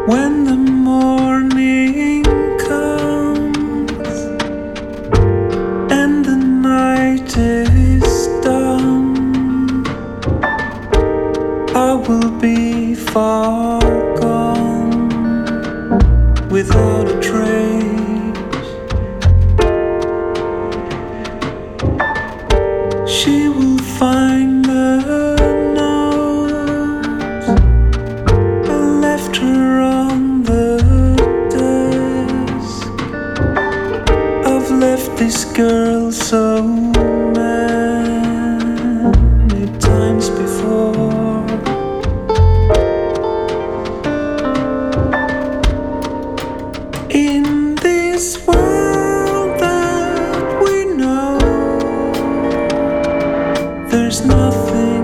When the morning comes and the night is done, I will be far gone without a trace. She will find the notes I left her on the desk. I've left this girl so many times before. In this world that we know, there's nothing